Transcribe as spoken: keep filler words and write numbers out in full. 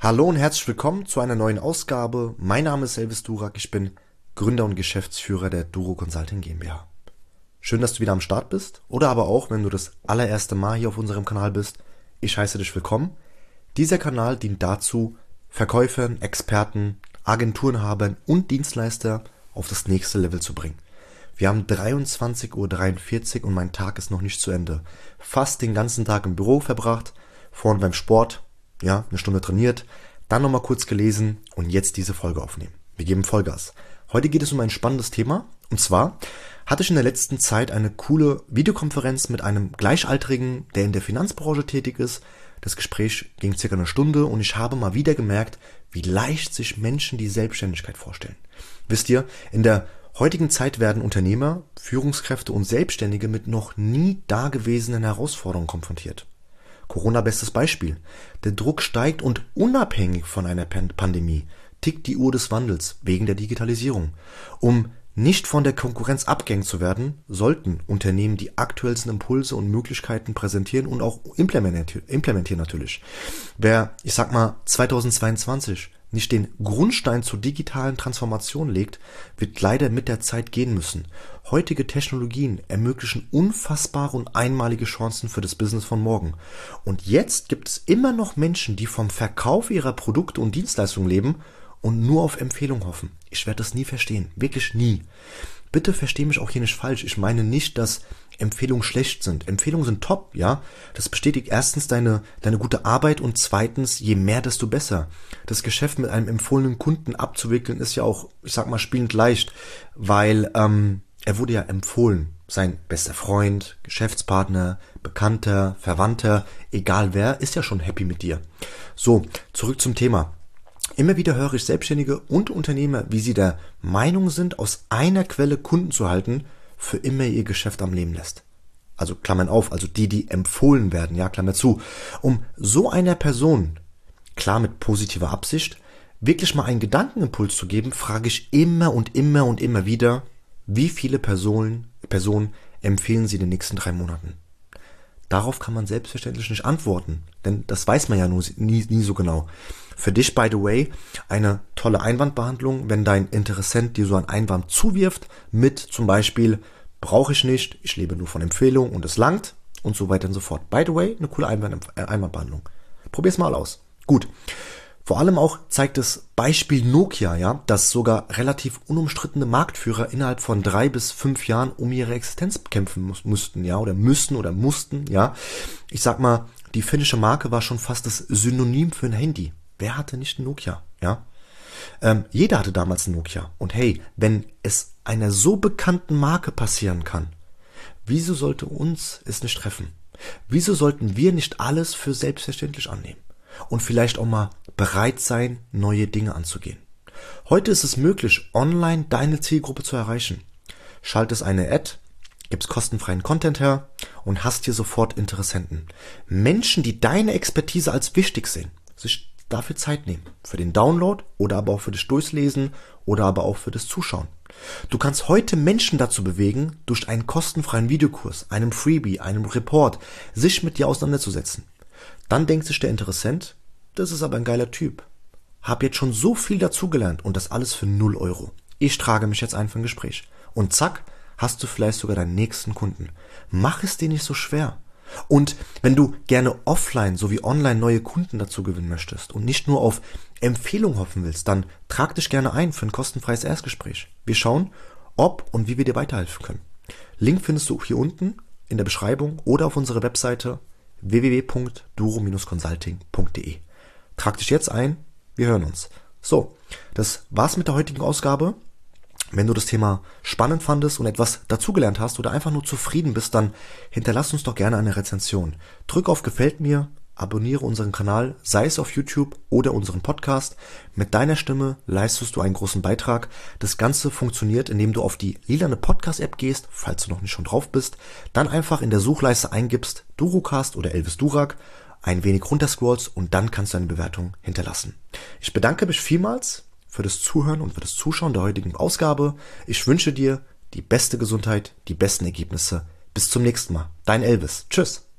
Hallo und herzlich willkommen zu einer neuen Ausgabe. Mein Name ist Elvis Durak, ich bin Gründer und Geschäftsführer der Duro Consulting GmbH. Schön, dass du wieder am Start bist oder aber auch, wenn du das allererste Mal hier auf unserem Kanal bist, ich heiße dich willkommen. Dieser Kanal dient dazu, Verkäufern, Experten, Agenturenhabern und Dienstleister auf das nächste Level zu bringen. Wir haben dreiundzwanzig Uhr dreiundvierzig und mein Tag ist noch nicht zu Ende. Fast den ganzen Tag im Büro verbracht, vorhin beim Sport, ja, eine Stunde trainiert, dann nochmal kurz gelesen und jetzt diese Folge aufnehmen. Wir geben Vollgas. Heute geht es um ein spannendes Thema und zwar hatte ich in der letzten Zeit eine coole Videokonferenz mit einem Gleichaltrigen, der in der Finanzbranche tätig ist. Das Gespräch ging circa eine Stunde und ich habe mal wieder gemerkt, wie leicht sich Menschen die Selbstständigkeit vorstellen. Wisst ihr, in der heutigen Zeit werden Unternehmer, Führungskräfte und Selbstständige mit noch nie dagewesenen Herausforderungen konfrontiert. Corona bestes Beispiel. Der Druck steigt und unabhängig von einer Pandemie tickt die Uhr des Wandels wegen der Digitalisierung. Um nicht von der Konkurrenz abgehängt zu werden, sollten Unternehmen die aktuellsten Impulse und Möglichkeiten präsentieren und auch implementieren natürlich. Wer, ich sag mal, zweitausendzweiundzwanzig nicht den Grundstein zur digitalen Transformation legt, wird leider mit der Zeit gehen müssen. Heutige Technologien ermöglichen unfassbare und einmalige Chancen für das Business von morgen. Und jetzt gibt es immer noch Menschen, die vom Verkauf ihrer Produkte und Dienstleistungen leben und nur auf Empfehlung hoffen. Ich werde das nie verstehen, wirklich nie. Bitte versteh mich auch hier nicht falsch. Ich meine nicht, dass Empfehlungen schlecht sind. Empfehlungen sind top, ja. Das bestätigt erstens deine, deine gute Arbeit und zweitens, je mehr, desto besser. Das Geschäft mit einem empfohlenen Kunden abzuwickeln ist ja auch, ich sag mal, spielend leicht, weil ähm, er wurde ja empfohlen. Sein bester Freund, Geschäftspartner, Bekannter, Verwandter, egal wer, ist ja schon happy mit dir. So, zurück zum Thema. Immer wieder höre ich Selbstständige und Unternehmer, wie sie der Meinung sind, aus einer Quelle Kunden zu halten, für immer ihr Geschäft am Leben lässt. Also Klammern auf, also die, die empfohlen werden, ja, Klammer zu. Um so einer Person, klar mit positiver Absicht, wirklich mal einen Gedankenimpuls zu geben, frage ich immer und immer und immer wieder, wie viele Personen, Personen empfehlen sie in den nächsten drei Monaten? Darauf kann man selbstverständlich nicht antworten, denn das weiß man ja nur nie, nie so genau. Für dich, by the way, eine tolle Einwandbehandlung, wenn dein Interessent dir so einen Einwand zuwirft mit zum Beispiel, brauche ich nicht, ich lebe nur von Empfehlungen und es langt und so weiter und so fort. By the way, eine coole Einwand, äh, Einwandbehandlung. Probier's mal aus. Gut. Vor allem auch zeigt das Beispiel Nokia, ja, dass sogar relativ unumstrittene Marktführer innerhalb von drei bis fünf Jahren um ihre Existenz kämpfen muss, mussten, ja, oder müssten oder mussten, ja. Ich sag mal, die finnische Marke war schon fast das Synonym für ein Handy. Wer hatte nicht ein Nokia, ja? Ähm, jeder hatte damals ein Nokia. Und hey, wenn es einer so bekannten Marke passieren kann, wieso sollte uns es nicht treffen? Wieso sollten wir nicht alles für selbstverständlich annehmen? Und vielleicht auch mal bereit sein, neue Dinge anzugehen. Heute ist es möglich, online deine Zielgruppe zu erreichen. Schaltest eine Ad, gibst kostenfreien Content her und hast hier sofort Interessenten. Menschen, die deine Expertise als wichtig sehen, sich dafür Zeit nehmen. Für den Download oder aber auch für das Durchlesen oder aber auch für das Zuschauen. Du kannst heute Menschen dazu bewegen, durch einen kostenfreien Videokurs, einem Freebie, einem Report, sich mit dir auseinanderzusetzen. Dann denkt sich der Interessent, das ist aber ein geiler Typ. Hab jetzt schon so viel dazugelernt und das alles für null Euro. Ich trage mich jetzt ein für ein Gespräch. Und zack, hast du vielleicht sogar deinen nächsten Kunden. Mach es dir nicht so schwer. Und wenn du gerne offline sowie online neue Kunden dazu gewinnen möchtest und nicht nur auf Empfehlung hoffen willst, dann trag dich gerne ein für ein kostenfreies Erstgespräch. Wir schauen, ob und wie wir dir weiterhelfen können. Link findest du hier unten in der Beschreibung oder auf unserer Webseite w w w punkt duro Bindestrich consulting punkt de. Trag dich jetzt ein, wir hören uns. So, das war's mit der heutigen Ausgabe. Wenn du das Thema spannend fandest und etwas dazugelernt hast oder einfach nur zufrieden bist, dann hinterlass uns doch gerne eine Rezension. Drück auf Gefällt mir, abonniere unseren Kanal, sei es auf YouTube oder unseren Podcast. Mit deiner Stimme leistest du einen großen Beitrag. Das Ganze funktioniert, indem du auf die lilane Podcast-App gehst, falls du noch nicht schon drauf bist, dann einfach in der Suchleiste eingibst Durocast oder Elvis Durak, ein wenig runterscrollst und dann kannst du eine Bewertung hinterlassen. Ich bedanke mich vielmals für das Zuhören und für das Zuschauen der heutigen Ausgabe. Ich wünsche dir die beste Gesundheit, die besten Ergebnisse. Bis zum nächsten Mal. Dein Elvis. Tschüss.